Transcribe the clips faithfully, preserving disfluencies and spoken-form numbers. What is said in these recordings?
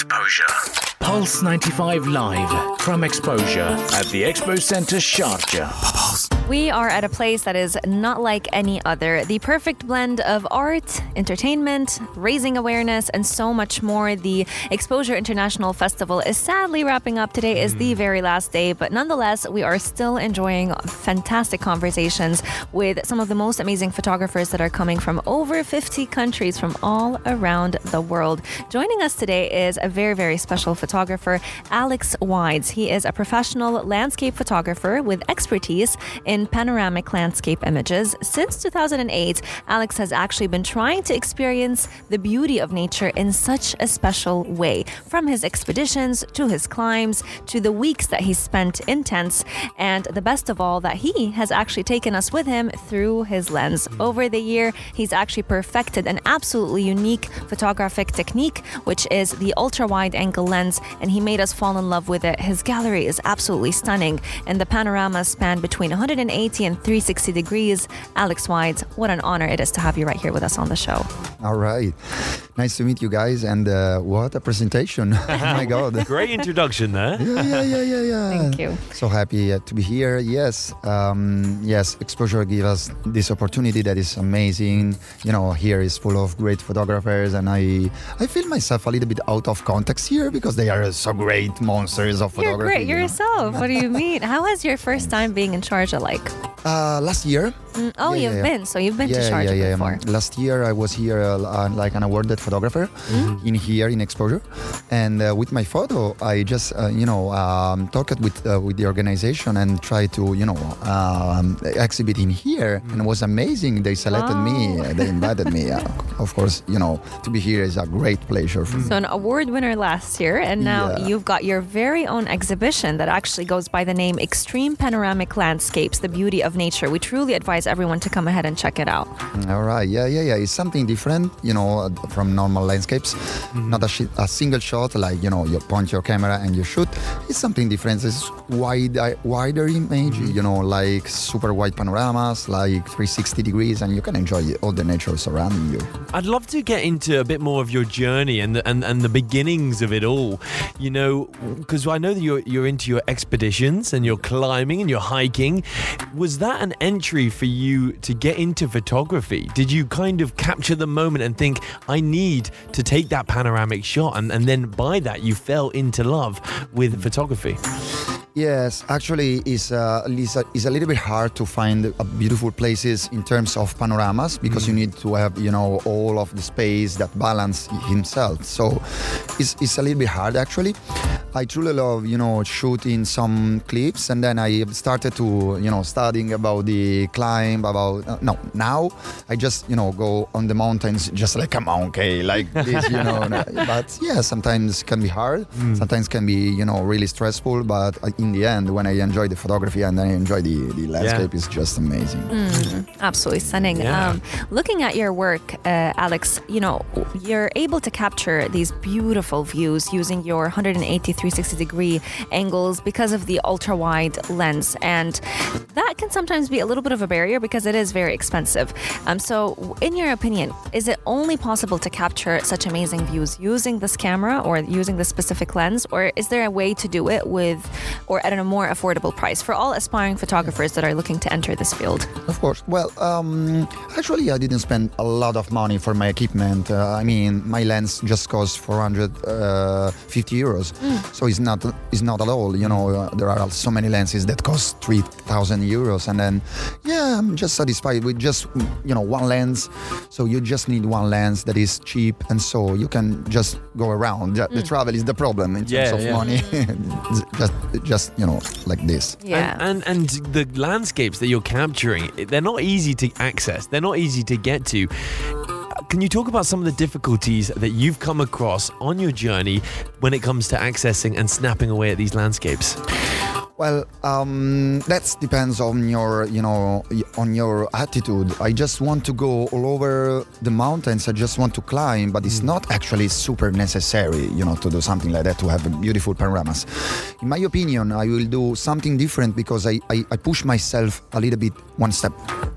Exposure. Pulse ninety-five Live from Exposure at the Expo Centre, Sharjah. We are at a place that is not like any other. The perfect blend of art, entertainment, raising awareness, and so much more. The Exposure International Festival is sadly wrapping up. Today is the very last day, but nonetheless, we are still enjoying fantastic conversations with some of the most amazing photographers that are coming from over fifty countries from all around the world. Joining us today is a very, very special photographer, Alex Wides. He is a professional landscape photographer with expertise in panoramic landscape images. Since two thousand eight, Alex has actually been trying to experience the beauty of nature in such a special way. From his expeditions to his climbs to the weeks that he spent in tents, and the best of all, that he has actually taken us with him through his lens. Over the year, he's actually perfected an absolutely unique photographic technique, which is the ultra-wide angle lens, and he made us fall in love with it. His gallery is absolutely stunning, and the panoramas span between one hundred eighty and three hundred sixty degrees. Alex Wides, what an honor it is to have you right here with us on the show. All right. Nice to meet you guys, and uh, what a presentation. Oh my God. Great introduction there. Yeah, yeah, yeah, yeah, yeah. Thank you. So happy uh, to be here. Yes, um, yes, Exposure gives us this opportunity that is amazing. You know, here is full of great photographers, and I I feel myself a little bit out of context here because they are so great monsters of You're photography. great you know? yourself. What do you mean? How was your first time being in Sharjah like? Uh, last year. Mm, oh, Yeah, you've yeah, yeah. been. So you've been yeah, to Sharjah yeah, yeah. before. Last year I was here uh, uh, like an awarded photographer Mm. in here in Exposure, and uh, with my photo I just uh, you know um, talked with uh, with the organization and tried to you know um, exhibit in here, and it was amazing. They selected me, Wow. uh, they invited me. Uh, of course, you know to be here is a great pleasure for me. So an award winner last year, and now Yeah. you've got your very own exhibition that actually goes by the name Extreme Panoramic Landscapes, the Beauty of Nature. We truly advise everyone to come ahead and check it out. All right, yeah, yeah, yeah. It's something different, you know, uh, from normal landscapes. Not a, shi- a single shot, like you know, you point your camera and you shoot. It's something different. It's wide, uh, wider image, you know, like super wide panoramas, like three hundred sixty degrees, and you can enjoy all the nature surrounding you. I'd love to get into a bit more of your journey and the, and, and the beginnings of it all. You know, because I know that you're you're into your expeditions and you're climbing and you're hiking. Was that an entry for you to get into photography? Did you kind of capture the moment and think, I need to take that panoramic shot, and, and then by that you fell into love with photography? Yes, actually, it's, uh, it's, a, it's a little bit hard to find uh, beautiful places in terms of panoramas because you need to have, you know, all of the space that balance himself. So it's, it's a little bit hard, actually. I truly love, you know, shooting some clips, and then I started to, you know, studying about the climb, about, uh, no, now I just, you know, go on the mountains just like a monkey, like this, you know. But yeah, sometimes can be hard, sometimes can be, you know, really stressful, but I, in the end, when I enjoy the photography and I enjoy the, the landscape, it's just amazing. Mm, absolutely stunning. Yeah. Um, looking at your work, uh, Alex, you know, you're able to capture these beautiful views using your one hundred eighty, three hundred sixty degree angles because of the ultra wide lens. And that can sometimes be a little bit of a barrier because it is very expensive. Um, so in your opinion, is it only possible to capture such amazing views using this camera or using this specific lens? Or is there a way to do it with, or at a more affordable price for all aspiring photographers that are looking to enter this field? Of course. Well, um, actually, I didn't spend a lot of money for my equipment. Uh, I mean, my lens just cost four hundred fifty euros, so it's not it's not at all. You know, uh, there are so many lenses that cost three thousand euros, and then yeah, I'm just satisfied with just you know one lens. So you just need one lens that is cheap, and so you can just go around. The, the travel is the problem in terms Yeah, of yeah. money. just just you know like this. Yeah. And, and and the landscapes that you're capturing, they're not easy to access. They're not easy to get to. Can you talk about some of the difficulties that you've come across on your journey when it comes to accessing and snapping away at these landscapes? Well, um, that depends on your, you know, on your attitude. I just want to go all over the mountains. I just want to climb, but it's not actually super necessary, you know, to do something like that, to have beautiful panoramas. In my opinion, I will do something different because I, I, I push myself a little bit one step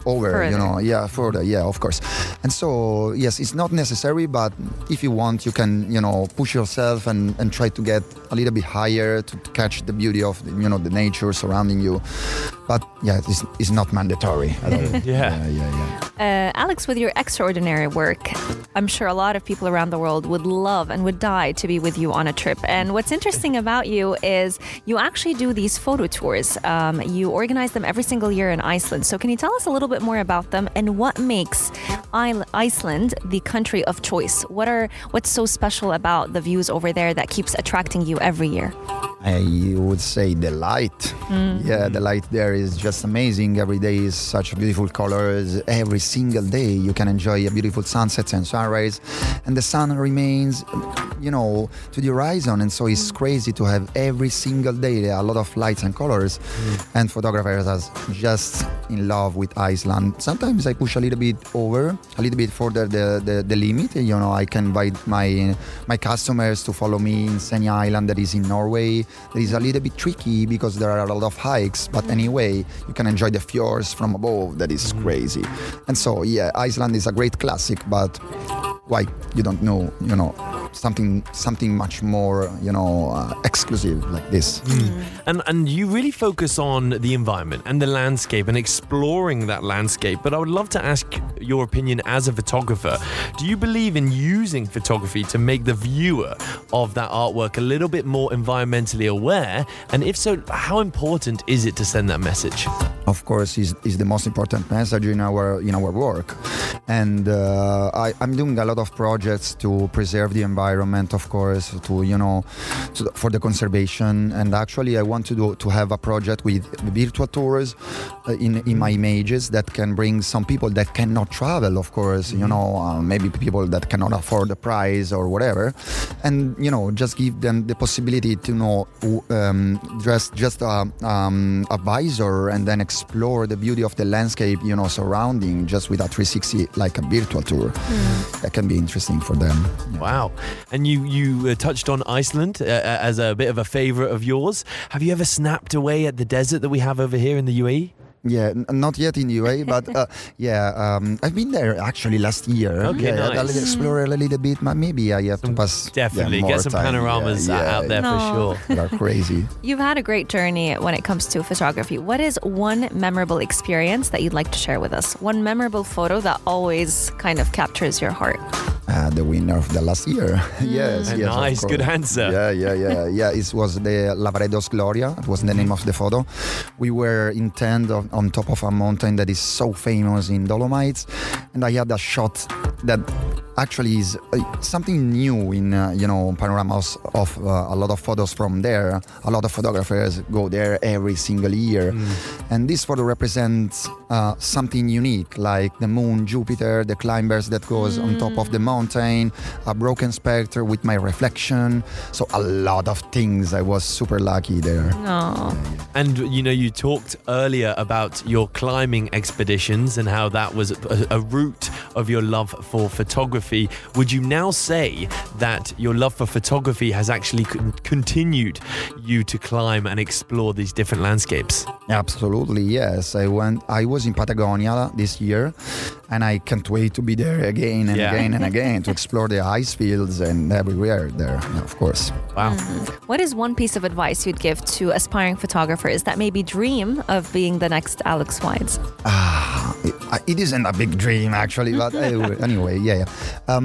over, Further. you know, yeah, further, yeah, of course. And so, yes, it's not necessary, but if you want, you can, you know, push yourself and, and try to get a little bit higher to, to catch the beauty of, you know, the nature surrounding you. But yeah, it's, it's not mandatory at all. Yeah. yeah, yeah, Uh, Alex, with your extraordinary work, I'm sure a lot of people around the world would love and would die to be with you on a trip. And what's interesting about you is you actually do these photo tours. Um, you organize them every single year in Iceland. So can you tell us a little bit more about them and what makes I- Iceland the country of choice? What are what's so special about the views over there that keeps attracting you every year? I would say the light. Mm. Yeah, the light there is just amazing. Every day is such beautiful colors. Every single day you can enjoy a beautiful sunset and sunrise. And the sun remains, you know, to the horizon. And so it's crazy to have every single day a lot of lights and colors. Mm. And photographers are just in love with Iceland. Sometimes I push a little bit over, a little bit further the, the, the limit. You know, I can invite my, my customers to follow me in Senja Island that is in Norway. That is a little bit tricky because there are a lot of hikes, but anyway, you can enjoy the fjords from above. That is crazy. And so, yeah, Iceland is a great classic, but why you don't know, you know, something something much more, you know, uh, exclusive like this. Mm. And and you really focus on the environment and the landscape and exploring that landscape. But I would love to ask your opinion as a photographer. Do you believe in using photography to make the viewer of that artwork a little bit more environmentally aware? And if so, how important is it to send that message? Of course, is is the most important message in our in our work. And uh, I, I'm doing a lot of projects to preserve the environment, of course, to, you know, to, for the conservation. And actually, I want to do to have a project with virtual tours uh, in in my images that can bring some people that cannot travel, of course, you know, uh, maybe people that cannot afford the price or whatever, and you know, just give them the possibility to know, um, just just a um, a visor and then explore the beauty of the landscape, you know, surrounding just with a three sixty like a virtual tour. Mm. That can be interesting for them. Yeah. Wow. And you you uh, touched on Iceland uh, as a bit of a favorite of yours. Have you ever snapped away at the desert that we have over here in the U A E? Yeah, n- not yet in U A, but uh, yeah, um, I've been there actually last year. Okay, yeah, nice. I'll explore a little bit. Maybe I have some, to pass. Definitely yeah, get some time. panoramas yeah, yeah, out there no. for sure. They are crazy. You've had a great journey when it comes to photography. What is one memorable experience that you'd like to share with us? One memorable photo that always kind of captures your heart? Uh, the winner of the last year. yes, Mm. yes. of Nice, course. good answer. Yeah, yeah, yeah, yeah. It was the Lavaredos Gloria. It was the name of the photo. We were in tent on, on top of a mountain that is so famous in Dolomites, and I had a shot that actually is uh, something new in uh, you know panoramas of uh, a lot of photos from there. A lot of photographers go there every single year, mm. and this photo represents uh, something unique, like the moon, Jupiter, the climbers that goes mm. on top of the mountain, a broken spectre with my reflection. So a lot of things. I was super lucky there. Oh. And you know, you talked earlier about your climbing expeditions and how that was a, a root of your love for photography. Would you now say that your love for photography has actually con- continued you to climb and explore these different landscapes? Absolutely, yes. I went. I was in Patagonia this year, and I can't wait to be there again and yeah. again and again to explore the ice fields and everywhere there. Yeah, of course. Wow. Mm. What is one piece of advice you'd give to aspiring photographers that maybe dream of being the next Alex Wides? Ah, it, it isn't a big dream actually, but anyway, anyway, yeah. yeah.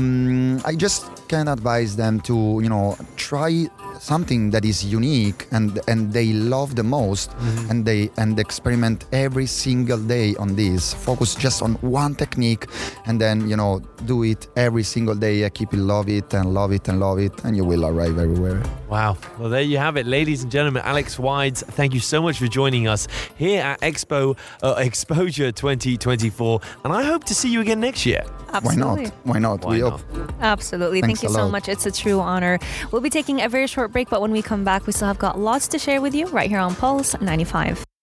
Um, I just can advise them to, you know, try something that is unique and and they love the most, mm-hmm. and they and experiment every single day on this. Focus just on one technique, and then, you know, do it every single day. Keep it, love it and love it and love it, and you will arrive everywhere. Wow. Well, there you have it, ladies and gentlemen. Alex Wides, thank you so much for joining us here at Expo uh, Exposure twenty twenty-four, and I hope to see you again next year. Absolutely. Why not? Why not? Why we not? hope. Absolutely. Thanks Thank you a so lot. much. It's a true honor. We'll be taking a very short break, but when we come back, we still have got lots to share with you right here on Pulse ninety-five.